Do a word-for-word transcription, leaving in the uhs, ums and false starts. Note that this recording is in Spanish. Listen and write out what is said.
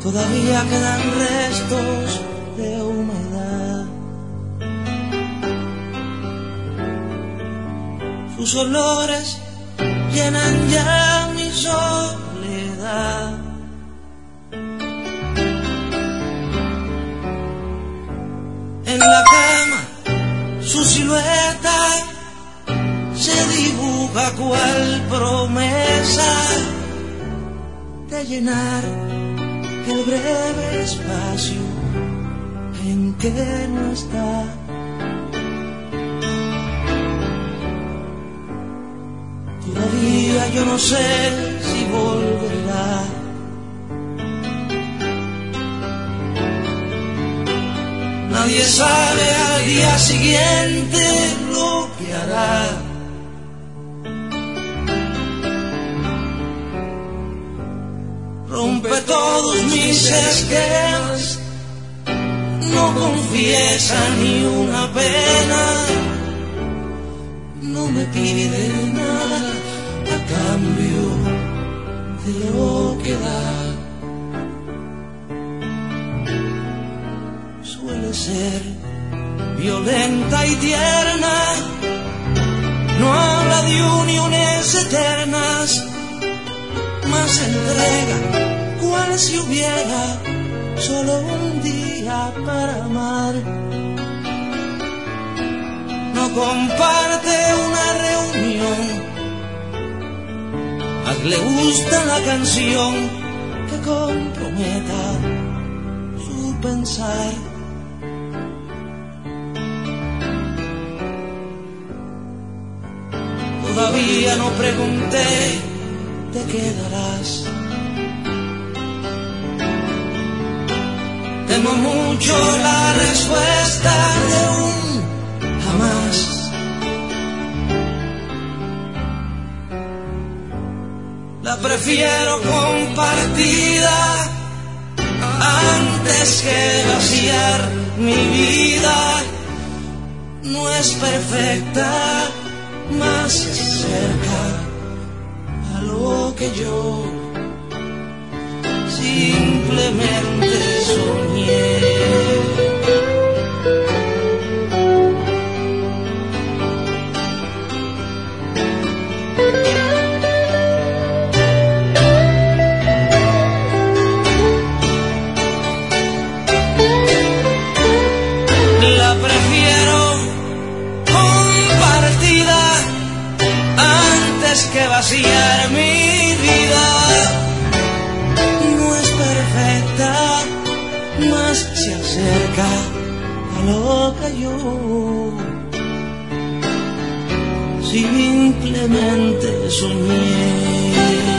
Todavía quedan restos de humedad. Sus olores llenan ya mi soledad. En la cama su silueta se dibuja cual promesa de llenar el breve espacio en que no está. Todavía yo no sé si volverá. Nadie sabe al día siguiente lo que hará. Rompe todos mis esquemas, no confiesa ni una pena, no me pide nada a cambio de lo que da. Suele ser violenta y tierna, no habla de uniones eternas, más entrega cual si hubiera solo un día para amar. No comparte una reunión, a él le gusta la canción que comprometa su pensar. Todavía no pregunté, ¿te quedarás? Temo mucho la respuesta de un jamás. La prefiero compartida antes que vaciar mi vida. No es perfecta, más cerca a lo que yo simplemente soñé. La prefiero compartida antes que vaciar mi vida. No es perfecta, más se acerca a lo que yo simplemente soñé.